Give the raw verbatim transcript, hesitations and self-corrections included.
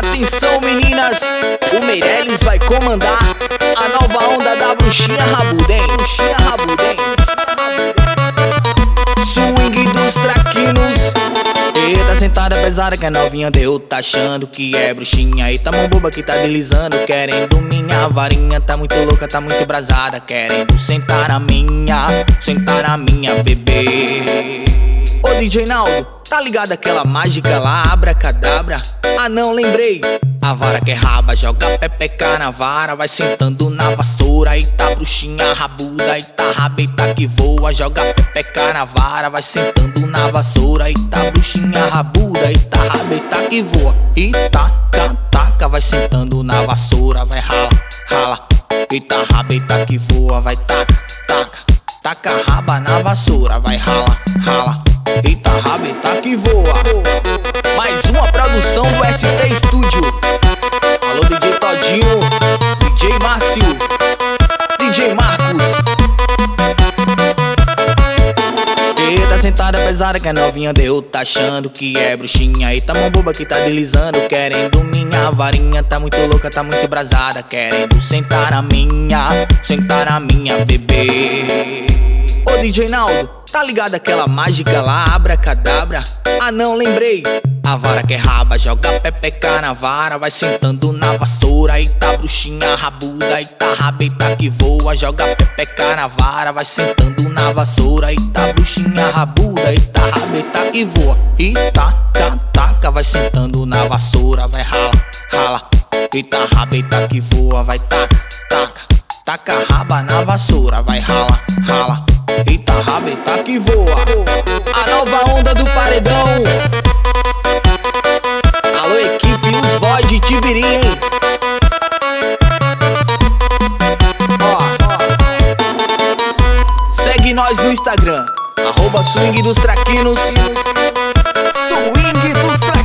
Atenção meninas, o Meirelles vai comandar a nova onda da bruxinha rabuda, hein? Bruxinha rabuda, hein? Swing dos traquinos. Eita, sentada pesada que a novinha deu, tá achando que é bruxinha. Eita, mão boba que tá deslizando, querendo minha varinha. Tá muito louca, tá muito brasada, querendo sentar na minha, sentar na minha, bebê. Ô D J Naldo, tá ligado aquela mágica lá, abracadabra? Ah não, lembrei. A vara que é raba, joga pepeca na vara, vai sentando na vassoura. Eita, bruxinha rabuda, eita, rabeta que voa, joga pepeca na vara, vai sentando na vassoura. Eita, bruxinha rabuda, eita, rabeta que voa. Eita, taca, taca, vai sentando na vassoura, vai rala, rala. Eita, rabeta que voa, vai taca, taca, taca a raba na vassoura, vai rala, rala. Eita, rabeta que voa. Mais uma produção do S T Studio. Alô D J Todinho, D J Márcio, D J Marcos. Eita, sentada pesada que a novinha deu, tá achando que é bruxinha. Eita, mão boba que tá deslizando, querendo minha varinha. Tá muito louca, tá muito brasada, querendo sentar na minha, sentar na minha, bebê. Ô D J Naldo, tá ligado aquela mágica lá, abracadabra? Ah não, lembrei. A vara que é raba, joga pepeca na vara, vai sentando na vassoura. Eita, bruxinha rabuda, eita, rabeta que voa, joga pepeca na vara, vai sentando na vassoura. Eita, bruxinha rabuda, eita, rabeta que voa. Eita, taca, taca, vai sentando na vassoura, vai rala, rala. Eita, rabeta que voa, vai taca, taca, taca a raba na vassoura, vai rala, rala. Eita, rabeta que voa. A nova onda do paredão. Alô equipe, os boys de Tibirim, hein? Ó, segue nós no Instagram, arroba Swing dos Traquinos. Swing dos Traquinos.